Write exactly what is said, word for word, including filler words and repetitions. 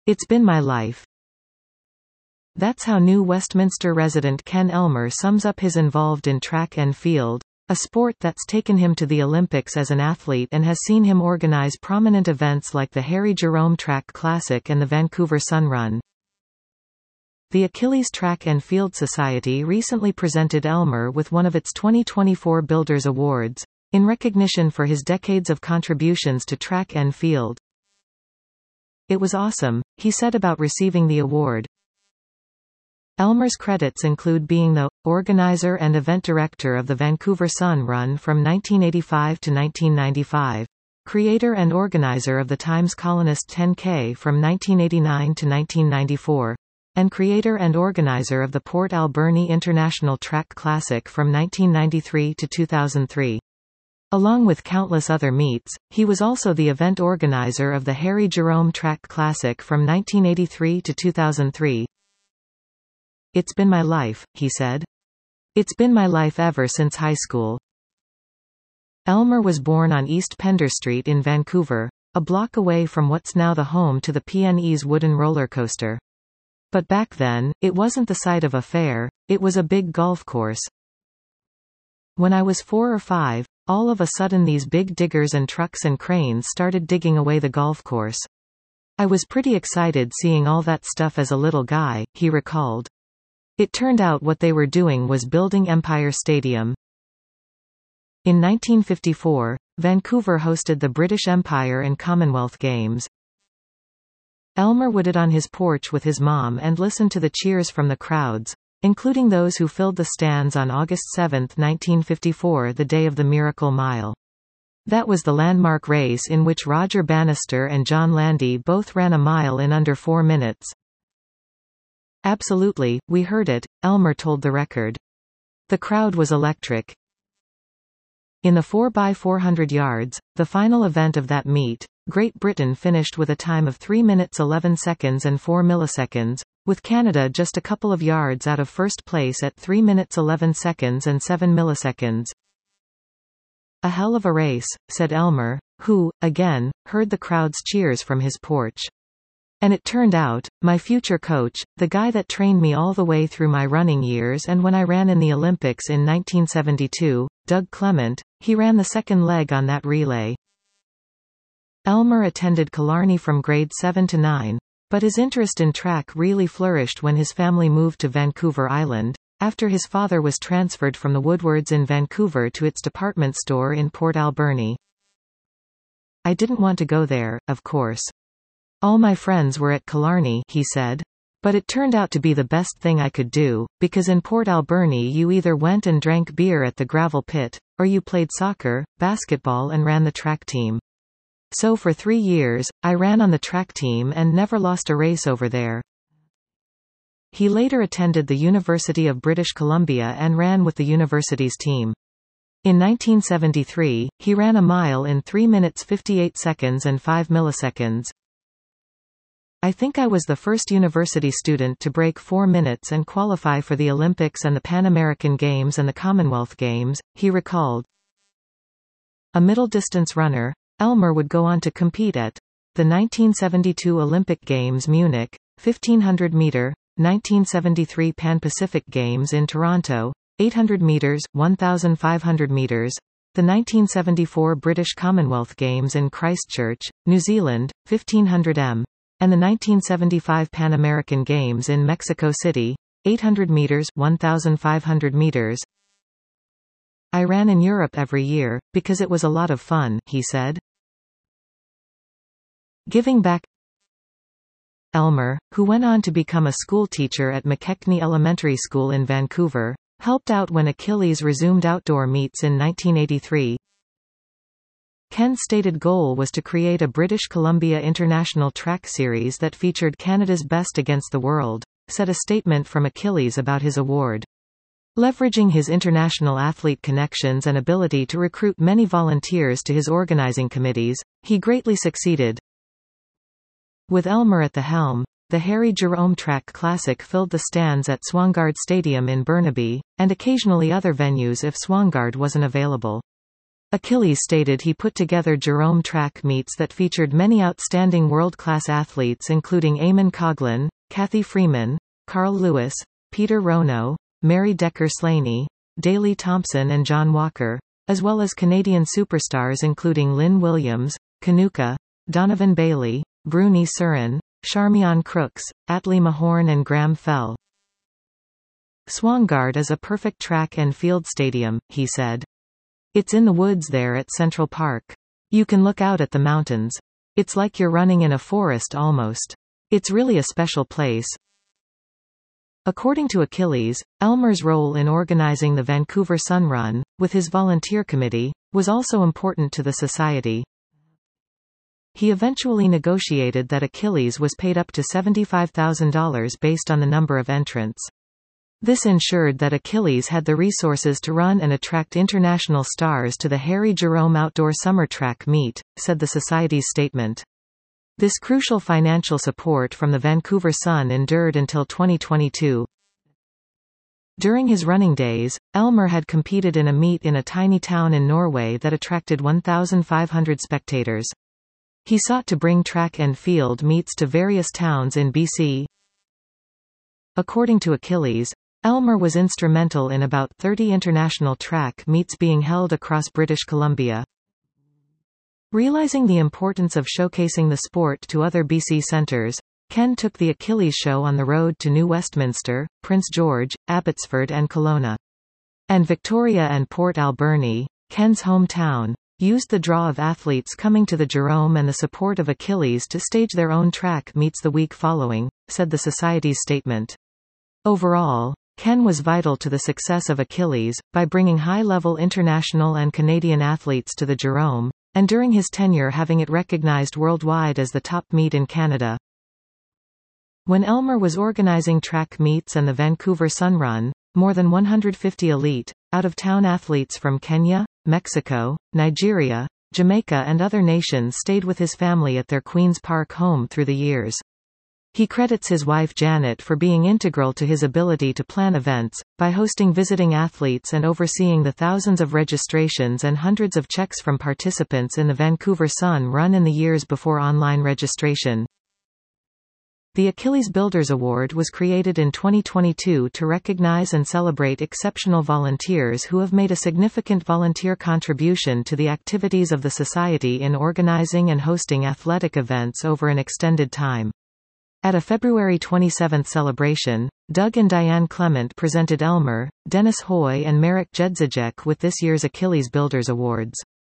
It's been my life. That's how New Westminster resident Ken Elmer sums up his involved in track and field, a sport that's taken him to the Olympics as an athlete and has seen him organize prominent events like the Harry Jerome Track Classic and the Vancouver Sun Run. The Achilles Track and Field Society recently presented Elmer with one of its twenty twenty-four Builders Awards, in recognition for his decades of contributions to track and field. It was awesome, he said about receiving the award. Elmer's credits include being the organizer and event director of the Vancouver Sun Run from nineteen eighty-five to nineteen ninety-five, creator and organizer of the Times Colonist ten K from nineteen eighty-nine to nineteen ninety-four, and creator and organizer of the Port Alberni International Track Classic from nineteen ninety-three to two thousand three. Along with countless other meets, he was also the event organizer of the Harry Jerome Track Classic from nineteen eighty-three to two thousand three. It's been my life, he said. It's been my life ever since high school. Elmer was born on East Pender Street in Vancouver, a block away from what's now the home to the P N E's wooden roller coaster. But back then, it wasn't the site of a fair, it was a big golf course. When I was four or five, all of a sudden these big diggers and trucks and cranes started digging away the golf course. I was pretty excited seeing all that stuff as a little guy, he recalled. It turned out what they were doing was building Empire Stadium. In nineteen fifty-four, Vancouver hosted the British Empire and Commonwealth Games. Elmer would sit on his porch with his mom and listen to the cheers from the crowds, including those who filled the stands on August seventh nineteen fifty-four, the day of the Miracle Mile. That was the landmark race in which Roger Bannister and John Landy both ran a mile in under four minutes. Absolutely, we heard it, Elmer told the Record. The crowd was electric. In the four by four hundred yards, the final event of that meet, Great Britain finished with a time of three minutes eleven seconds and four milliseconds, with Canada just a couple of yards out of first place at three minutes eleven seconds and seven milliseconds. A hell of a race, said Elmer, who, again, heard the crowd's cheers from his porch. And it turned out, my future coach, the guy that trained me all the way through my running years and when I ran in the Olympics in nineteen seventy-two, Doug Clement, he ran the second leg on that relay. Elmer attended Killarney from grade seven to nine, but his interest in track really flourished when his family moved to Vancouver Island, after his father was transferred from the Woodwards in Vancouver to its department store in Port Alberni. I didn't want to go there, of course. All my friends were at Killarney, he said. But it turned out to be the best thing I could do, because in Port Alberni you either went and drank beer at the gravel pit, or you played soccer, basketball and ran the track team. So for three years, I ran on the track team and never lost a race over there. He later attended the University of British Columbia and ran with the university's team. In nineteen seventy-three, he ran a mile in three minutes fifty-eight seconds and five milliseconds. I think I was the first university student to break four minutes and qualify for the Olympics and the Pan American Games and the Commonwealth Games, he recalled. A middle-distance runner, Elmer would go on to compete at the nineteen seventy-two Olympic Games Munich, fifteen hundred meter, nineteen seventy-three Pan-Pacific Games in Toronto, eight hundred meters, fifteen hundred meters, the nineteen seventy-four British Commonwealth Games in Christchurch, New Zealand, fifteen hundred meters, and the nineteen seventy-five Pan American Games in Mexico City, eight hundred meters, fifteen hundred meters. I ran in Europe every year, because it was a lot of fun, he said. Giving back. Elmer, who went on to become a school teacher at McKechnie Elementary School in Vancouver, helped out when Achilles resumed outdoor meets in nineteen eighty-three. Ken's stated goal was to create a British Columbia International Track Series that featured Canada's best against the world, said a statement from Achilles about his award. Leveraging his international athlete connections and ability to recruit many volunteers to his organizing committees, he greatly succeeded. With Elmer at the helm, the Harry Jerome Track Classic filled the stands at Swangard Stadium in Burnaby, and occasionally other venues if Swangard wasn't available. Achilles stated he put together Jerome track meets that featured many outstanding world-class athletes including Eamon Coughlin, Kathy Freeman, Carl Lewis, Peter Rono, Mary Decker-Slaney, Daley Thompson and John Walker, as well as Canadian superstars including Lynn Williams, Kanuka, Donovan Bailey, Bruni Surin, Charmian Crooks, Atlee Mahorn and Graham Fell. Swangard is a perfect track and field stadium, he said. It's in the woods there at Central Park. You can look out at the mountains. It's like you're running in a forest almost. It's really a special place. According to Achilles, Elmer's role in organizing the Vancouver Sun Run, with his volunteer committee, was also important to the society. He eventually negotiated that Achilles was paid up to seventy-five thousand dollars based on the number of entrants. This ensured that Achilles had the resources to run and attract international stars to the Harry Jerome Outdoor Summer Track Meet, said the Society's statement. This crucial financial support from the Vancouver Sun endured until twenty twenty-two. During his running days, Elmer had competed in a meet in a tiny town in Norway that attracted one thousand five hundred spectators. He sought to bring track and field meets to various towns in B C. According to Achilles, Elmer was instrumental in about thirty international track meets being held across British Columbia. Realizing the importance of showcasing the sport to other B C centres, Ken took the Achilles show on the road to New Westminster, Prince George, Abbotsford and Kelowna. And Victoria and Port Alberni, Ken's hometown, used the draw of athletes coming to the Jerome and the support of Achilles to stage their own track meets the week following, said the Society's statement. Overall, Ken was vital to the success of Achilles, by bringing high-level international and Canadian athletes to the Jerome, and during his tenure having it recognized worldwide as the top meet in Canada. When Elmer was organizing track meets and the Vancouver Sun Run, more than one hundred fifty elite, out-of-town athletes from Kenya, Mexico, Nigeria, Jamaica and other nations stayed with his family at their Queen's Park home through the years. He credits his wife Janet for being integral to his ability to plan events, by hosting visiting athletes and overseeing the thousands of registrations and hundreds of checks from participants in the Vancouver Sun Run in the years before online registration. The Achilles Builders Award was created in twenty twenty-two to recognize and celebrate exceptional volunteers who have made a significant volunteer contribution to the activities of the Society in organizing and hosting athletic events over an extended time. At a February twenty-seventh celebration, Doug and Diane Clement presented Elmer, Dennis Hoy and Marek Jedzicek with this year's Achilles Builders Awards.